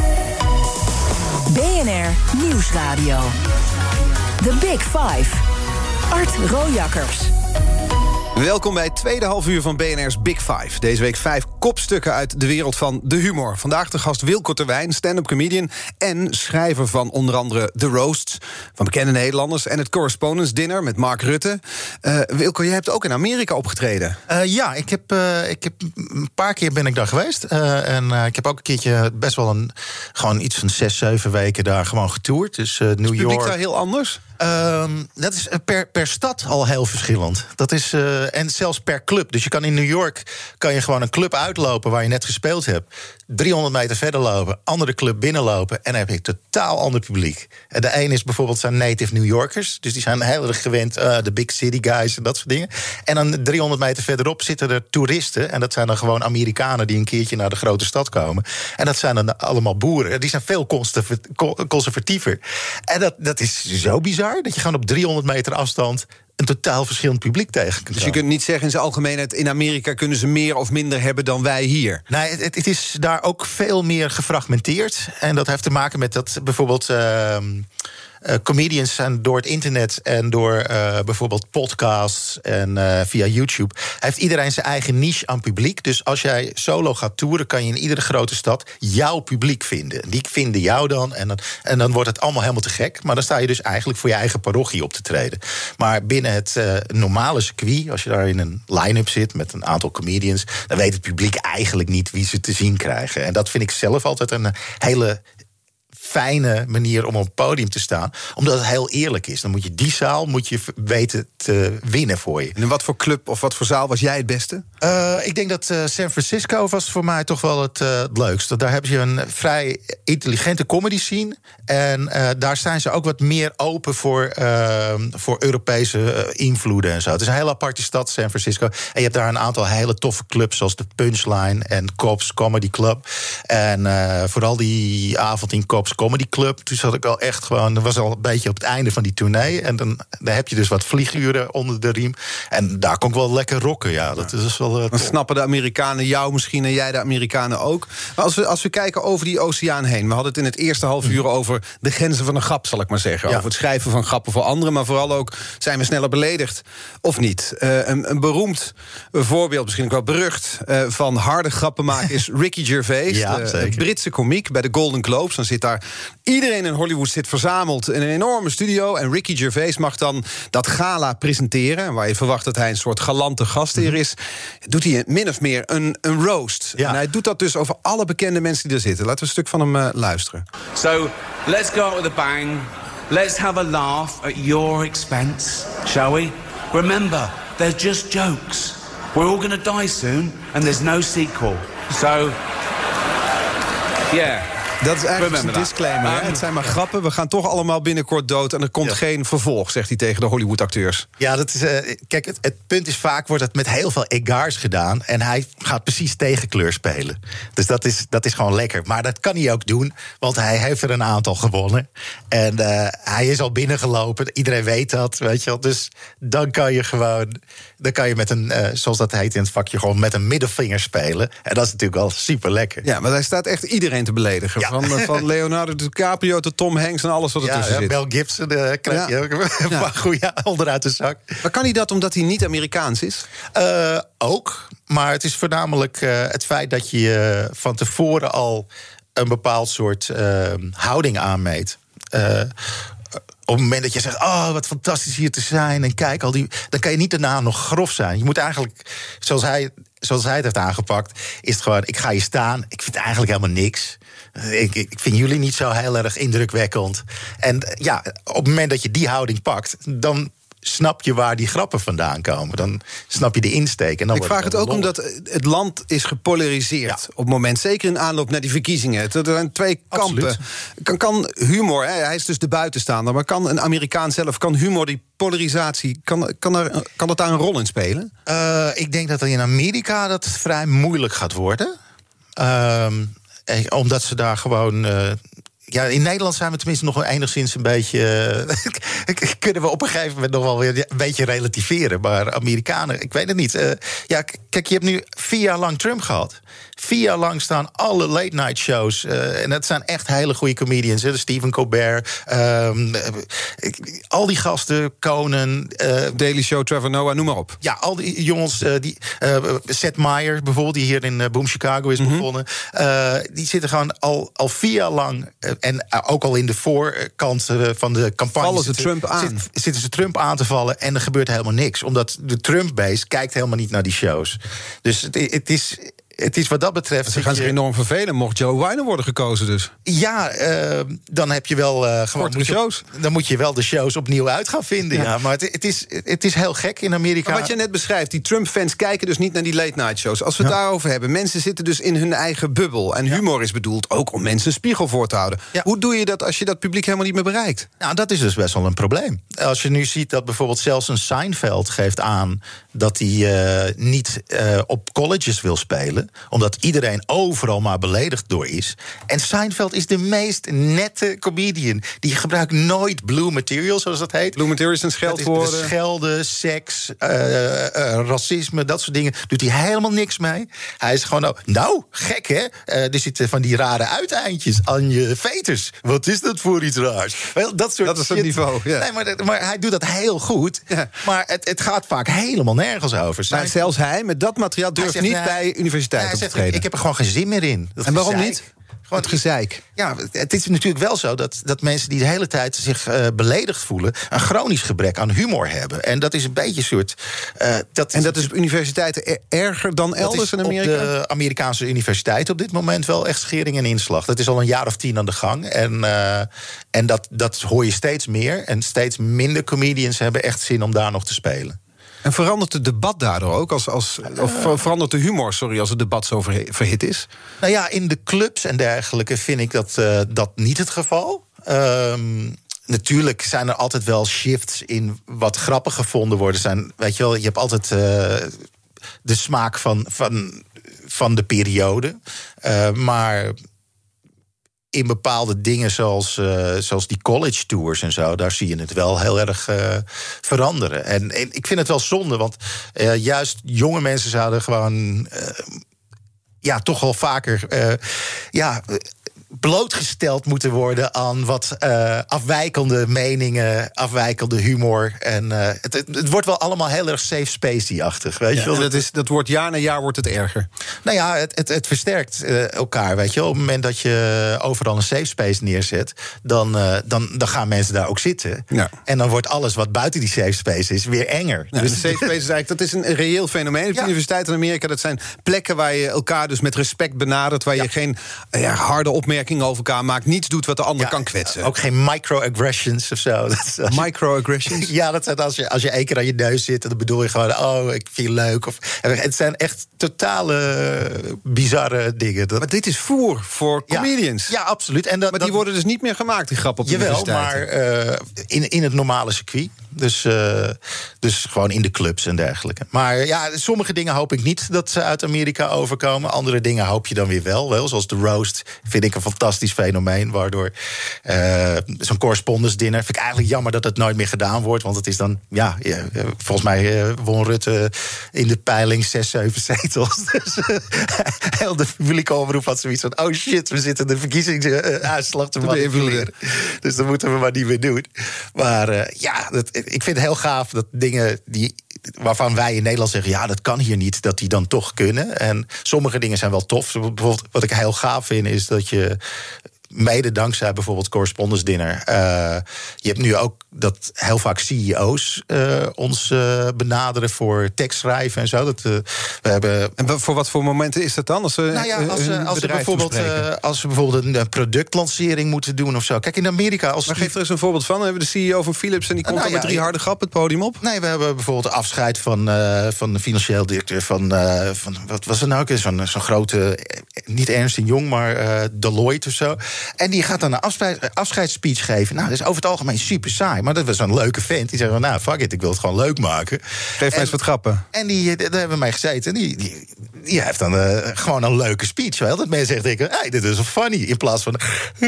B N R Nieuwsradio. The Big Five. Art Rojakkers. Welkom bij het tweede half uur van B N R's Big Five. Deze week vijf kopstukken uit de wereld van de humor. Vandaag de gast Wilco Terwijn, stand-up comedian en schrijver van onder andere The Roasts van bekende Nederlanders en het Correspondence Dinner met Mark Rutte. Uh, Wilco, jij hebt ook in Amerika opgetreden. Uh, ja, ik heb, uh, ik heb een paar keer ben ik daar geweest. Uh, en uh, ik heb ook een keertje best wel een gewoon iets van zes, zeven weken daar gewoon getoerd. Dus uh, New York. Is het publiek daar heel anders? Um, dat is per, per stad al heel verschillend. Dat is, uh, en zelfs per club. Dus je kan in New York kan je gewoon een club uitlopen waar je net gespeeld hebt. driehonderd meter verder lopen, andere club binnenlopen en dan heb je een totaal ander publiek. En de een is bijvoorbeeld zijn native New Yorkers. Dus die zijn heel erg gewend, uh, de big city guys en dat soort dingen. En dan driehonderd meter verderop zitten er toeristen. En dat zijn dan gewoon Amerikanen die een keertje naar de grote stad komen. En dat zijn dan allemaal boeren. Die zijn veel conservatiever. En dat, dat is zo bizar dat je gewoon op driehonderd meter afstand een totaal verschillend publiek tegen kunt komen. Dus je kunt niet zeggen in zijn algemeenheid, in Amerika kunnen ze meer of minder hebben dan wij hier. Nee, het, het is daar ook veel meer gefragmenteerd. En dat heeft te maken met dat bijvoorbeeld Uh, Uh, comedians zijn door het internet en door uh, bijvoorbeeld podcasts en uh, via YouTube, heeft iedereen zijn eigen niche aan publiek. Dus als jij solo gaat toeren, kan je in iedere grote stad jouw publiek vinden. Die vinden jou dan en, dan en dan wordt het allemaal helemaal te gek. Maar dan sta je dus eigenlijk voor je eigen parochie op te treden. Maar binnen het uh, normale circuit, als je daar in een line-up zit met een aantal comedians, dan weet het publiek eigenlijk niet wie ze te zien krijgen. En dat vind ik zelf altijd een hele fijne manier om op een podium te staan. Omdat het heel eerlijk is. Dan moet je die zaal moet je weten te winnen voor je. En in wat voor club of wat voor zaal was jij het beste? Uh, ik denk dat uh, San Francisco was voor mij toch wel het, uh, het leukste. Daar hebben ze een vrij intelligente comedy scene. En uh, daar zijn ze ook wat meer open voor, uh, voor Europese uh, invloeden en zo. Het is een hele aparte stad, San Francisco. En je hebt daar een aantal hele toffe clubs, zoals de Punchline en Cops Comedy Club. En uh, vooral die avond in Cops Comedy Club, toen zat ik al echt gewoon, dat was al een beetje op het einde van die tournee. En dan, dan heb je dus wat vlieguren onder de riem. En daar kon ik wel lekker rocken, ja. Dat is wel, uh, dan snappen de Amerikanen jou misschien en jij de Amerikanen ook. Maar als we, als we kijken over die oceaan heen, we hadden het in het eerste half uur over de grenzen van een grap, zal ik maar zeggen. Ja. Over het schrijven van grappen voor anderen, maar vooral ook, zijn we sneller beledigd of niet? Uh, een, een beroemd voorbeeld, misschien ook wel berucht, uh, van harde grappen maken is Ricky Gervais, ja, de, de Britse komiek bij de Golden Globes. Dan zit daar iedereen in Hollywood zit verzameld in een enorme studio en Ricky Gervais mag dan dat gala presenteren, waar je verwacht dat hij een soort galante gastheer is. Doet hij min of meer een, een roast. Ja. En hij doet dat dus over alle bekende mensen die er zitten. Laten we een stuk van hem uh, luisteren. So, let's go out with a bang. Let's have a laugh at your expense, shall we? Remember, they're just jokes. We're all gonna die soon, and there's no sequel. So, yeah. Dat is eigenlijk een disclaimer. Um, het zijn maar grappen. We gaan toch allemaal binnenkort dood. En er komt ja. geen vervolg, zegt hij tegen de Hollywood-acteurs. Ja, dat is, uh, kijk, het, het punt is vaak wordt het met heel veel egards gedaan. En hij gaat precies tegenkleur spelen. Dus dat is, dat is gewoon lekker. Maar dat kan hij ook doen, want hij heeft er een aantal gewonnen. En uh, hij is al binnengelopen. Iedereen weet dat, weet je wel. Dus dan kan je gewoon, dan kan je met een, uh, zoals dat heet in het vakje, gewoon met een middelvinger spelen. En dat is natuurlijk wel super lekker. Ja, maar hij staat echt iedereen te beledigen. Ja. Van, van Leonardo DiCaprio tot Tom Hanks en alles wat er ja, tussen ja, zit. Mel Gibson uh, krijg je ook een paar goeie onderuit de zak. Maar kan hij dat omdat hij niet Amerikaans is? Uh, ook, maar het is voornamelijk uh, het feit dat je uh, van tevoren al een bepaald soort uh, houding aanmeet. Uh, Op het moment dat je zegt, oh, wat fantastisch hier te zijn, en kijk, al die, dan kan je niet daarna nog grof zijn. Je moet eigenlijk, zoals hij, zoals hij het heeft aangepakt, is het gewoon, ik ga hier staan, ik vind eigenlijk helemaal niks. Ik, ik vind jullie niet zo heel erg indrukwekkend. En ja, op het moment dat je die houding pakt, dan snap je waar die grappen vandaan komen. Dan snap je de insteek. En dan ik vraag het ook omdat het land is gepolariseerd ja. op het moment. Zeker in aanloop naar die verkiezingen. Er zijn twee kampen. Kan, kan humor, hè, hij is dus de buitenstaander, maar kan een Amerikaan zelf, kan humor die polarisatie, kan, kan, er, kan dat daar een rol in spelen? Uh, ik denk dat in Amerika dat vrij moeilijk gaat worden. Uh, omdat ze daar gewoon Uh, Ja, in Nederland zijn we tenminste nog wel enigszins een beetje Uh, kunnen we op een gegeven moment nog wel weer een beetje relativeren. Maar Amerikanen, ik weet het niet. Uh, ja, kijk, je hebt nu vier jaar lang Trump gehad. Vier jaar lang staan alle late-night shows. Uh, en dat zijn echt hele goede comedians. Hè? Stephen Colbert. Um, uh, al die gasten, Conan. Uh, Daily Show, Trevor Noah, noem maar op. Ja, al die jongens. Uh, die, uh, Seth Meyers bijvoorbeeld, die hier in uh, Boom Chicago is mm-hmm. begonnen. Uh, die zitten gewoon al, al vier jaar lang. Uh, en uh, ook al in de voorkant uh, van de campagne. Vallen ze zitten, Trump aan. Zit, zitten ze Trump aan te vallen. En er gebeurt helemaal niks. Omdat de Trump-base kijkt helemaal niet naar die shows. Dus het, het is. Het is wat dat betreft. Ze gaan zich je enorm vervelen. Mocht Joe Biden worden gekozen, dus. Ja, uh, dan heb je wel uh, gewoon de shows. Dan moet je wel de shows opnieuw uit gaan vinden. Ja, ja maar het, het, is, het is heel gek in Amerika. Maar wat je net beschrijft, die Trump-fans kijken dus niet naar die late-night shows. Als we het ja. daarover hebben, mensen zitten dus in hun eigen bubbel. En ja. humor is bedoeld ook om mensen een spiegel voor te houden. Ja. Hoe doe je dat als je dat publiek helemaal niet meer bereikt? Nou, dat is dus best wel een probleem. Als je nu ziet dat bijvoorbeeld zelfs een Seinfeld geeft aan dat hij uh, niet uh, op colleges wil spelen, omdat iedereen overal maar beledigd door is. En Seinfeld is de meest nette comedian. Die gebruikt nooit blue material, zoals dat heet. Blue material is een scheldwoord. Schelden, seks, uh, uh, racisme, dat soort dingen. Doet hij helemaal niks mee. Hij is gewoon, nou, nou gek hè? Uh, er zitten van die rare uiteindjes aan je veters. Wat is dat voor iets raars? Wel, dat soort dat is het niveau, ja. Nee, maar, maar hij doet dat heel goed. Ja. Maar het, het gaat vaak helemaal nergens over. Maar zelfs hij, met dat materiaal, durft zegt, niet uh, bij universiteiten op te treden. Ik heb er gewoon geen zin meer in. Dat en waarom gezeik. niet? Gewoon het gezeik. Ja, het is natuurlijk wel zo dat, dat mensen die de hele tijd zich uh, beledigd voelen... een chronisch gebrek aan humor hebben. En dat is een beetje een soort... Uh, dat en dat is op universiteiten erger dan elders in Amerika? Op de Amerikaanse universiteit op dit moment wel echt schering en inslag. Dat is al een jaar of tien aan de gang. En, uh, en dat, dat hoor je steeds meer. En steeds minder comedians hebben echt zin om daar nog te spelen. En verandert het debat daardoor ook? Als, als, of verandert de humor, sorry, als het debat zo verhit is? Nou ja, in de clubs en dergelijke vind ik dat, uh, dat niet het geval. Um, natuurlijk zijn er altijd wel shifts in wat grappig gevonden worden. Zijn, weet je wel, je hebt altijd uh, de smaak van, van, van de periode. Uh, maar... in bepaalde dingen zoals, uh, zoals die college tours en zo... daar zie je het wel heel erg uh, veranderen. En, en ik vind het wel zonde, want uh, juist jonge mensen zouden gewoon... Uh, ja, toch wel vaker... Uh, ja, blootgesteld moeten worden aan wat uh, afwijkende meningen, afwijkende humor. En uh, het, het, het wordt wel allemaal heel erg safe space-achtig, weet ja, je wel. Dat, is, dat wordt jaar na jaar wordt het erger. Nou ja, het, het, het versterkt uh, elkaar, weet je wel. Op het moment dat je overal een safe space neerzet, dan, uh, dan, dan gaan mensen daar ook zitten. Ja. En dan wordt alles wat buiten die safe space is weer enger. Ja, dus de safe space is eigenlijk, dat is een reëel fenomeen. Op de ja. universiteit in Amerika, dat zijn plekken waar je elkaar dus met respect benadert, waar ja. je geen ja, harde opmerkingen over elkaar maakt, niets doet wat de ander ja, kan kwetsen. Ook geen microaggressions of zo. Microaggressions? Ja, dat zijn als je, als je één keer aan je neus zit, dan bedoel je gewoon, oh, ik vind je leuk. Of, het zijn echt totale bizarre dingen. Dat, maar dit is voer voor comedians. Ja, ja absoluut. En dat, maar die dat, worden dus niet meer gemaakt, die grap op de jawel, universiteit. maar uh, in, in het normale circuit. Dus, uh, dus gewoon in de clubs en dergelijke. Maar ja, sommige dingen hoop ik niet dat ze uit Amerika overkomen. Andere dingen hoop je dan weer wel. wel. Zoals de roast vind ik een fantastisch fenomeen. Waardoor uh, zo'n correspondence dinner... vind ik eigenlijk jammer dat het nooit meer gedaan wordt. Want het is dan, ja, ja volgens mij uh, won Rutte in de peiling zes, zeven zetels. Dus uh, heel de publieke omroep had zoiets van, oh shit, we zitten de verkiezingsuitslag te manipuleren. Dus dat moeten we maar niet meer doen. Maar uh, ja, dat, ik vind het heel gaaf dat dingen die, waarvan wij in Nederland zeggen, ja, dat kan hier niet, dat die dan toch kunnen. En sommige dingen zijn wel tof. Bijvoorbeeld, wat ik heel gaaf vind, is dat je mede dankzij bijvoorbeeld Correspondence Dinner. Uh, je hebt nu ook dat heel vaak C E O's uh, ons uh, benaderen voor tekstschrijven en zo. Dat, uh, we hebben... En voor wat voor momenten is dat dan? Als, uh, nou ja, als, uh, als, ze bijvoorbeeld, uh, als we bijvoorbeeld een productlancering moeten doen of zo. Kijk, in Amerika... Als maar geef er eens een voorbeeld van. We hebben de C E O van Philips en die komt uh, nou, dan ja, met drie harde grappen het podium op. Nee, we hebben bijvoorbeeld afscheid van, uh, van de financieel directeur van, uh, van... wat was het nou ook? Zo'n, zo'n grote... niet Ernst en Jong, maar uh, Deloitte of zo. En die gaat dan een afscheid, afscheidsspeech geven. Nou, dat is over het algemeen super saai. Maar dat was een leuke vent. Die zegt van, nou, fuck it, ik wil het gewoon leuk maken. Geef mij eens wat grappen. En die, daar hebben we mee gezeten. Die, die, die heeft dan uh, gewoon een leuke speech. Wel. Dat mensen echt denken, hey, dit is wel funny. In plaats van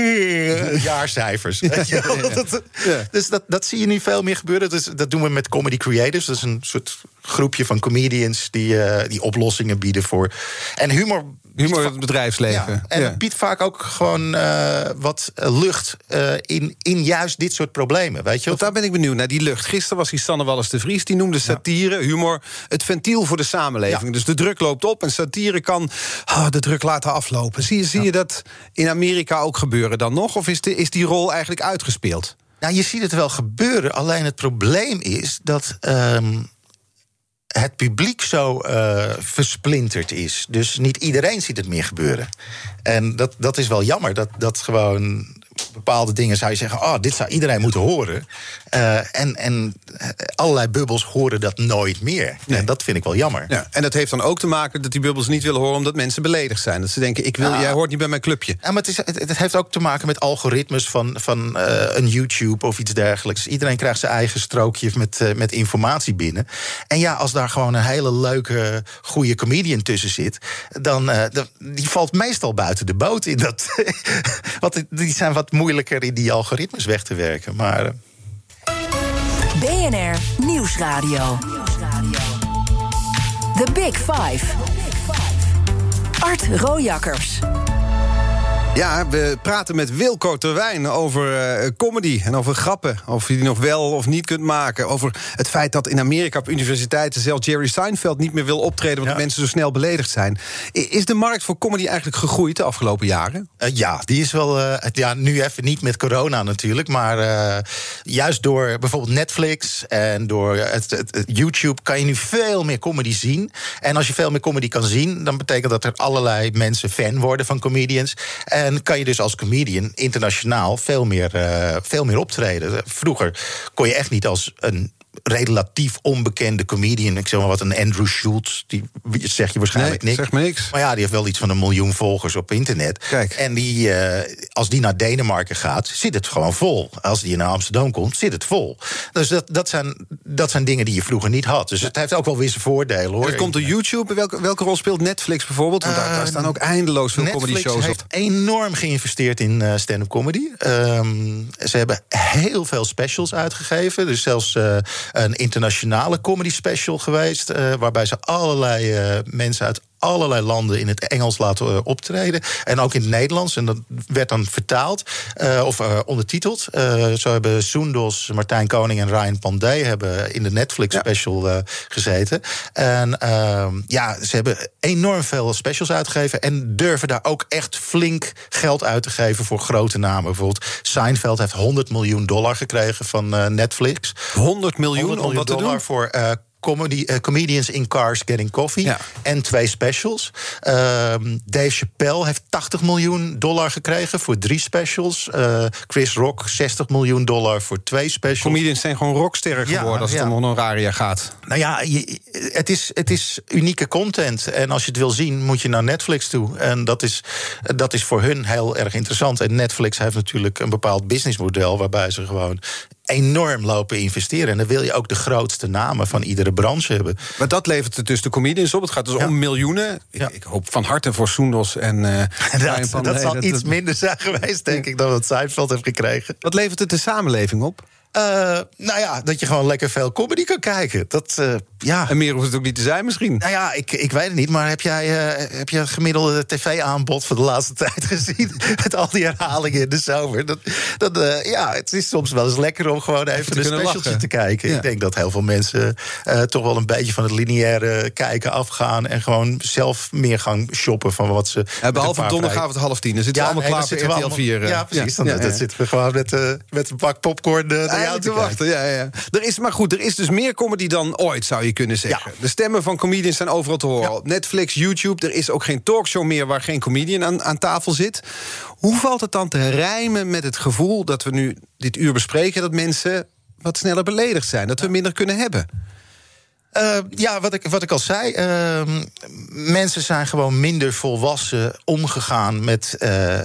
uh, jaarcijfers. Ja, ja, ja. Dat, ja. Dus dat, dat zie je nu veel meer gebeuren. Dus, dat doen we met Comedy Creatives. Dat is een soort groepje van comedians die, uh, die oplossingen bieden voor... En humor... Humor in het bedrijfsleven. Ja, en ja. het biedt vaak ook gewoon uh, wat lucht uh, in, in juist dit soort problemen. Weet je? Want daar ben ik benieuwd naar, die lucht. Gisteren was die Sanne Wallis de Vries, die noemde satire, humor, het ventiel voor de samenleving. Ja. Dus de druk loopt op en satire kan oh, de druk laten aflopen. Zie, zie ja. je dat in Amerika ook gebeuren dan nog? Of is, de, is die rol eigenlijk uitgespeeld? Nou, je ziet het wel gebeuren. Alleen het probleem is dat... Um, het publiek zo uh, versplinterd is. Dus niet iedereen ziet het meer gebeuren. En dat, dat is wel jammer. Dat, dat gewoon bepaalde dingen zou je zeggen... oh, dit zou iedereen moeten horen. Uh, en, en allerlei bubbels horen dat nooit meer. Nee. En dat vind ik wel jammer. Ja, en dat heeft dan ook te maken dat die bubbels niet willen horen... omdat mensen beledigd zijn. Dat ze denken, ik wil, ja. jij hoort niet bij mijn clubje. Ja, maar het, is, het, het heeft ook te maken met algoritmes van, van uh, een YouTube of iets dergelijks. Iedereen krijgt zijn eigen strookje met, uh, met informatie binnen. En ja, als daar gewoon een hele leuke, goede comedian tussen zit... dan uh, die valt meestal buiten de boot in dat. Want die zijn wat moeilijker in die algoritmes weg te werken. Maar... Uh... B N R Nieuwsradio. The Big Five. Art Rojakkers. Ja, we praten met Wilco Terwijn over uh, comedy en over grappen. Of je die nog wel of niet kunt maken. Over het feit dat in Amerika op universiteiten zelfs Jerry Seinfeld niet meer wil optreden omdat ja. mensen zo snel beledigd zijn. Is de markt voor comedy eigenlijk gegroeid de afgelopen jaren? Uh, ja, die is wel. Uh, ja, nu even niet met corona natuurlijk. Maar uh, juist door bijvoorbeeld Netflix en door het, het, het YouTube kan je nu veel meer comedy zien. En als je veel meer comedy kan zien, dan betekent dat er allerlei mensen fan worden van comedians. En kan je dus als comedian internationaal veel meer, uh, veel meer optreden. Vroeger kon je echt niet als een relatief onbekende comedian, ik zeg maar wat, een Andrew Schulz, die zeg je waarschijnlijk nee, niks. Zeg maar niks. Maar ja, die heeft wel iets van een miljoen volgers op internet. Kijk. En die, uh, als die naar Denemarken gaat, zit het gewoon vol. Als die naar Amsterdam komt, zit het vol. Dus dat, dat, zijn, dat zijn dingen die je vroeger niet had. Dus het heeft ook wel weer zijn voordelen, hoor. Het komt door YouTube. Welke, welke rol speelt Netflix bijvoorbeeld? Want daar, daar staan ook eindeloos veel comedy shows op. Netflix heeft enorm geïnvesteerd in uh, stand-up comedy. Um, ze hebben heel veel specials uitgegeven. Dus zelfs uh, een internationale comedy special geweest, uh, waarbij ze allerlei uh, mensen uit allerlei landen in het Engels laten uh, optreden. En ook in het Nederlands. En dat werd dan vertaald uh, of uh, ondertiteld. Uh, zo hebben Soendos, Martijn Koning en Ryan Pandey hebben in de Netflix special uh, gezeten. En uh, ja, ze hebben enorm veel specials uitgegeven en durven daar ook echt flink geld uit te geven voor grote namen. Bijvoorbeeld Seinfeld heeft honderd miljoen dollar gekregen van uh, Netflix. honderd miljoen, honderd miljoen om wat te dollar doen? voor Uh, Comedy, uh, comedians in Cars Getting Coffee. Ja. En twee specials. Uh, Dave Chappelle heeft tachtig miljoen dollar gekregen voor drie specials. Uh, Chris Rock zestig miljoen dollar voor twee specials. Comedians zijn gewoon rocksterren geworden ja, als het ja. om honoraria gaat. Nou ja, je, het, is, het is unieke content. En als je het wil zien, moet je naar Netflix toe. En dat is, dat is voor hun heel erg interessant. En Netflix heeft natuurlijk een bepaald businessmodel waarbij ze gewoon enorm lopen investeren. En dan wil je ook de grootste namen van iedere branche hebben. Maar dat levert het dus de comedians op. Het gaat dus ja. om miljoenen. Ja. Ik hoop van harte voor Soendos en uh, dat, dat, dat zal dat, iets minder zijn geweest, denk ik, dan wat Seinfeld heeft gekregen. Wat levert het de samenleving op? Uh, nou ja, dat je gewoon lekker veel comedy kan kijken. Dat, uh, ja. En meer hoeft het ook niet te zijn misschien. Nou ja, ik, ik weet het niet. Maar heb jij uh, heb je het gemiddelde tv-aanbod van de laatste tijd gezien? Met al die herhalingen in de zomer. Dat, dat, uh, ja, het is soms wel eens lekker om gewoon even, even een specialtje te kijken. Ja. Ik denk dat heel veel mensen uh, toch wel een beetje van het lineaire kijken afgaan. En gewoon zelf meer gaan shoppen van wat ze. Ja, behalve donderdagavond half tien. Dan zitten ja, we allemaal nee, klaar voor R T L vier. Ja, precies. Ja, dan, ja, ja. dan zitten we gewoon met, uh, met een bak popcorn Uh, te wachten. Ja, ja. Er is, maar goed, er is dus meer comedy dan ooit, zou je kunnen zeggen. Ja. De stemmen van comedians zijn overal te horen. Ja. Netflix, YouTube, er is ook geen talkshow meer waar geen comedian aan, aan tafel zit. Hoe valt het dan te rijmen met het gevoel dat we nu dit uur bespreken, dat mensen wat sneller beledigd zijn, dat we minder kunnen hebben? Uh, ja, wat ik, wat ik al zei, uh, mensen zijn gewoon minder volwassen omgegaan met, uh,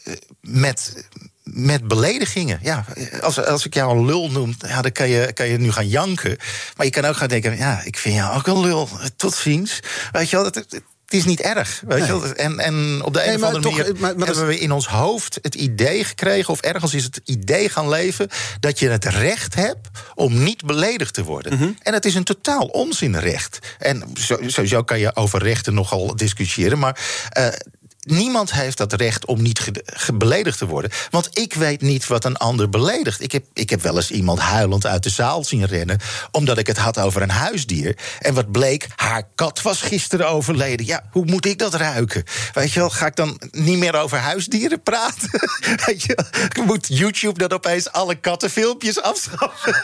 met, met beledigingen. Ja, als, als ik jou een lul noem, ja, dan kan je, kan je nu gaan janken. Maar je kan ook gaan denken, ja, ik vind jou ook een lul. Tot ziens. Weet je wel, dat, het is niet erg. Weet nee. je wel? En, en op de nee, een of andere toch, manier maar, maar hebben we in ons hoofd het idee gekregen, of ergens is het idee gaan leven, dat je het recht hebt om niet beledigd te worden. Mm-hmm. En het is een totaal onzinrecht. En sowieso kan je over rechten nogal discussiëren, maar Uh, niemand heeft dat recht om niet ge- ge- beledigd te worden. Want ik weet niet wat een ander beledigt. Ik heb, ik heb wel eens iemand huilend uit de zaal zien rennen, omdat ik het had over een huisdier. En wat bleek, haar kat was gisteren overleden. Ja, hoe moet ik dat ruiken? Weet je wel, ga ik dan niet meer over huisdieren praten? Weet je wel, moet YouTube dan opeens alle kattenfilmpjes afschaffen?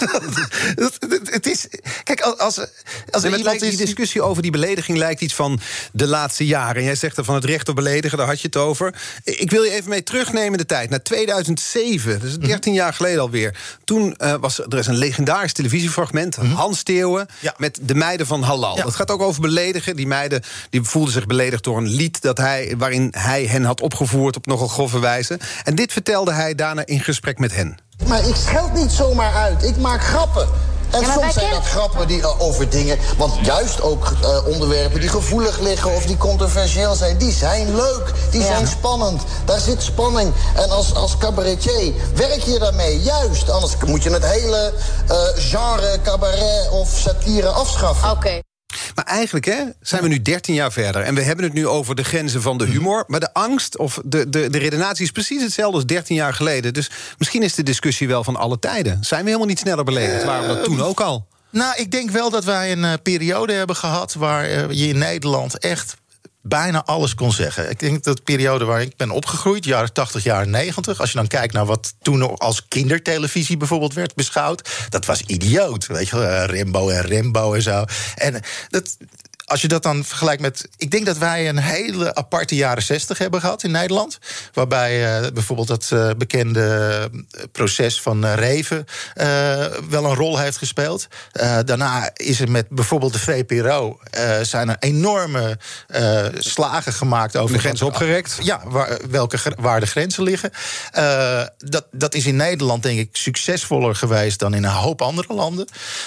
Het is, kijk, als, als er nee, iemand is, die discussie over die belediging lijkt iets van de laatste jaren. En jij zegt er van het recht op beledigen, daar had je het over. Ik wil je even mee terugnemen in de tijd, naar tweeduizend zeven. Dat is dertien jaar geleden alweer. Toen uh, was er is een legendarisch televisiefragment, mm-hmm. Hans Theeuwen, ja. met de meiden van Halal. Ja. Dat gaat ook over beledigen. Die meiden die voelden zich beledigd door een lied dat hij, waarin hij hen had opgevoerd op nogal grove wijze. En dit vertelde hij daarna in gesprek met hen. Maar ik scheld niet zomaar uit. Ik maak grappen. En ja, soms zijn dat grappen die, uh, over dingen, want juist ook uh, onderwerpen die gevoelig liggen of die controversieel zijn, die zijn leuk, die ja. zijn spannend. Daar zit spanning. En als, als cabaretier werk je daarmee, juist. Anders moet je het hele uh, genre cabaret of satire afschaffen. Oké. Okay. Maar eigenlijk hè, zijn we nu dertien jaar verder. En we hebben het nu over de grenzen van de humor. Maar de angst of de, de, de redenatie is precies hetzelfde als dertien jaar geleden. Dus misschien is de discussie wel van alle tijden. Zijn we helemaal niet sneller beledigd? Waren we dat toen ook al? Nou, ik denk wel dat wij een uh, periode hebben gehad waar uh, je in Nederland echt bijna alles kon zeggen. Ik denk dat de periode waar ik ben opgegroeid, jaren tachtig, jaren negentig... als je dan kijkt naar wat toen nog als kindertelevisie bijvoorbeeld werd beschouwd, dat was idioot, weet je wel, uh, Rambo en Rambo en zo. En dat, als je dat dan vergelijkt met, ik denk dat wij een hele aparte jaren zestig hebben gehad in Nederland, waarbij uh, bijvoorbeeld dat uh, bekende proces van uh, Reven uh, wel een rol heeft gespeeld. Uh, daarna is er met bijvoorbeeld de V P R O uh, zijn er enorme uh, slagen gemaakt over de grens opgerekt. Ja, waar, welke, waar de grenzen liggen. Uh, dat, dat is in Nederland denk ik succesvoller geweest dan in een hoop andere landen.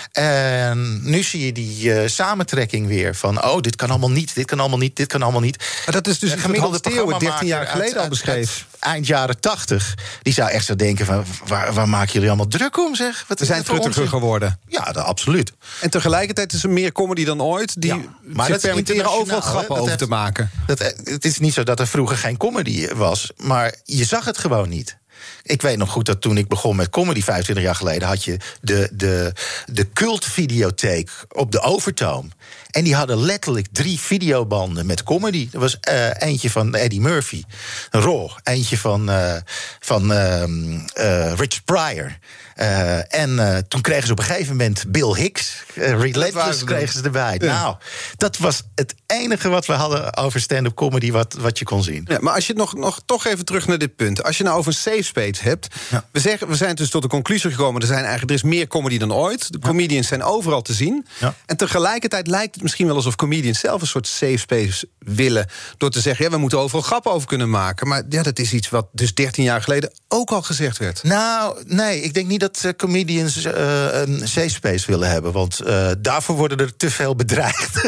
En nu zie je die uh, samentrekking weer van, oh, dit kan allemaal niet, dit kan allemaal niet, dit kan allemaal niet. Maar dat is dus een gemiddelde Theo dertien jaar geleden al beschreven. Eind jaren tachtig. Die zou echt zo denken van, waar, waar maken jullie allemaal druk om, zeg? Wat We zijn truttiger geworden. Ja, dat, absoluut. En tegelijkertijd is er meer comedy dan ooit. Die ja, maar zich permitteren overal grappen over te maken. Dat, het is niet zo dat er vroeger geen comedy was, maar je zag het gewoon niet. Ik weet nog goed dat toen ik begon met comedy vijfentwintig jaar geleden, had je de, de, de cultvideotheek op de Overtoom. En die hadden letterlijk drie videobanden met comedy. Er was uh, eentje van Eddie Murphy, Raw. Eentje van, uh, van uh, uh, Rich Pryor. Uh, en uh, toen kregen ze op een gegeven moment Bill Hicks. Uh, Relentless kregen ze erbij. Ja. Nou, dat was het enige wat we hadden over stand-up comedy wat, wat je kon zien. Ja, maar als je nog, nog toch even terug naar dit punt. Als je nou over een safe space hebt. Ja. We, zeggen, we zijn dus tot de conclusie gekomen, er, zijn eigenlijk, er is meer comedy dan ooit. De comedians zijn overal te zien. Ja. En tegelijkertijd lijkt het misschien wel alsof comedians zelf een soort safe space willen. Door te zeggen, ja, we moeten overal grappen over kunnen maken. Maar ja, dat is iets wat dus dertien jaar geleden ook al gezegd werd. Nou, nee, ik denk niet dat uh, comedians uh, een safe space willen hebben. Want uh, daarvoor worden er te veel bedreigd.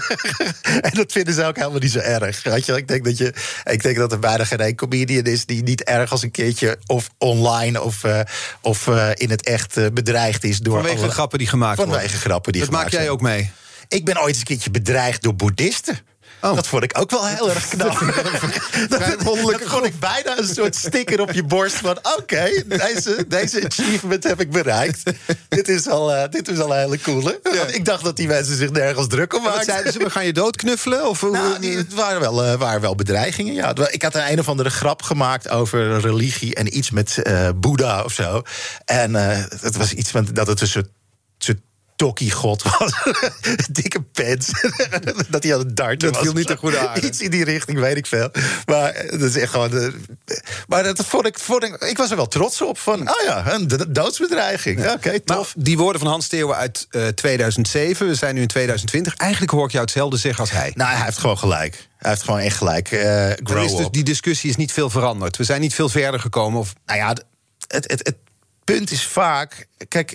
En dat vinden ze ook helemaal niet zo erg. Weet je? Ik denk dat je, ik denk dat er bijna geen één comedian is die niet ergens een keertje of online of, uh, of uh, in het echt uh, bedreigd is door vanwege alle grappen die gemaakt worden. Vanwege grappen die dat gemaakt maak jij zijn. ook mee? Ik ben ooit eens een keertje bedreigd door boeddhisten. Oh. Dat vond ik ook wel heel erg knap. dat, dat vond ik bijna een soort sticker op je borst van, oké, okay, deze, deze achievement heb ik bereikt. dit, is al, uh, dit is al een hele coole. Ja. Ik dacht dat die mensen zich nergens druk om maakten. Zeiden ze, we gaan je doodknuffelen? Of, nou, die, het waren wel, uh, waren wel bedreigingen, ja. Ik had een, een of andere grap gemaakt over religie en iets met uh, Boeddha of zo. En uh, het was iets van dat het een soort, soort Tokkie-god was. Dikke pens. Dat hij aan het darten was. Dat viel niet te goed aan. Iets in die richting, weet ik veel. Maar dat is echt gewoon... De, maar dat vond ik, vond ik... Ik was er wel trots op. Van, oh ja, een doodsbedreiging. Ja, Oké, okay, tof. Maar die woorden van Hans Theeuwen uit uh, tweeduizend zeven. We zijn nu in tweeduizend twintig. Eigenlijk hoor ik jou hetzelfde zeggen als hij. Nou, hij heeft gewoon gelijk. Hij heeft gewoon echt gelijk. Uh, grow is dus, die discussie is niet veel veranderd. We zijn niet veel verder gekomen. Of... Nou ja, het, het, het, het punt is vaak... Kijk...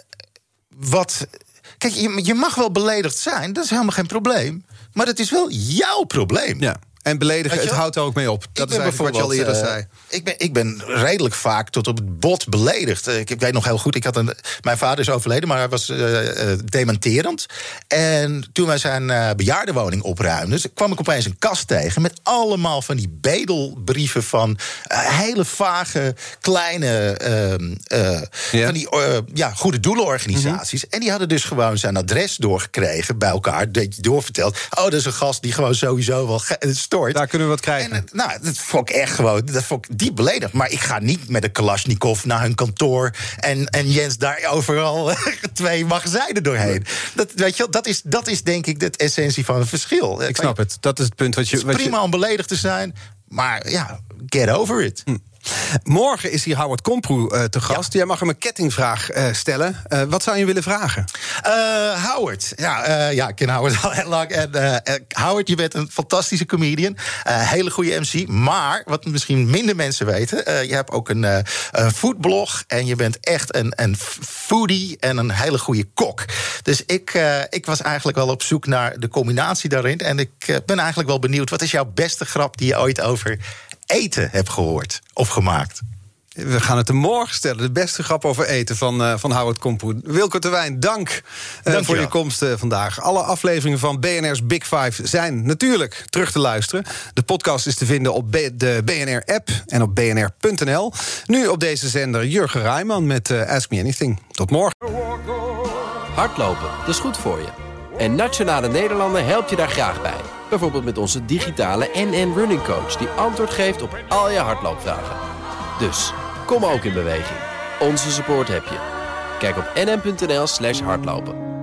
Wat, kijk, je, je mag wel beledigd zijn, dat is helemaal geen probleem. Maar dat is wel jouw probleem. Ja. En beledigen, het houdt er ook mee op. Dat is eigenlijk wat je al eerder uh, zei. Ik ben, ik ben redelijk vaak tot op het bot beledigd. Ik, ik weet nog heel goed, ik had een, mijn vader is overleden, maar hij was uh, uh, dementerend. En toen wij zijn uh, bejaardenwoning opruimden, kwam ik opeens een kast tegen met allemaal van die bedelbrieven van uh, hele vage, kleine uh, uh, ja. van die uh, ja, goede doelenorganisaties. Mm-hmm. En die hadden dus gewoon zijn adres doorgekregen bij elkaar. Dat je doorvertelt, oh, dat is een gast die gewoon sowieso wel ge- stoort. Daar kunnen we wat krijgen. En, nou, dat vond ik echt gewoon, dat vond ik diep beledigd. Maar ik ga niet met een Kalashnikov naar hun kantoor en, en Jens daar overal twee magazijnen doorheen. Dat, weet je, dat, is, dat is denk ik de essentie van het verschil. Ik snap het. Dat is het punt wat je... Het is prima je... om beledigd te zijn, maar ja, get over it. Hm. Morgen is hier Howard Komproe uh, te gast. Ja. Jij mag hem een kettingvraag uh, stellen. Uh, wat zou je willen vragen? Uh, Howard. Ja, uh, ja, ik ken Howard al heel lang. En, uh, Howard, je bent een fantastische comedian. Uh, hele goede M C. Maar, wat misschien minder mensen weten... Uh, je hebt ook een, uh, een foodblog. En je bent echt een, een foodie en een hele goede kok. Dus ik, uh, ik was eigenlijk wel op zoek naar de combinatie daarin. En ik uh, ben eigenlijk wel benieuwd... wat is jouw beste grap die je ooit over eten hebt gehoord of gemaakt? We gaan het er morgen stellen. De beste grap over eten van, uh, van Howard Kompoe. Wilco Terwijn, dank uh, voor je komst uh, vandaag. Alle afleveringen van B N R's Big Five zijn natuurlijk terug te luisteren. De podcast is te vinden op B- de B N R-app en op b n r punt n l. Nu op deze zender Jurgen Rijman met uh, Ask Me Anything. Tot morgen. Hardlopen, dat is goed voor je. En Nationale Nederlanden helpt je daar graag bij. Bijvoorbeeld met onze digitale N N Running Coach... die antwoord geeft op al je hardloopvragen. Dus, kom ook in beweging. Onze support heb je. Kijk op n n punt n l slash hardlopen.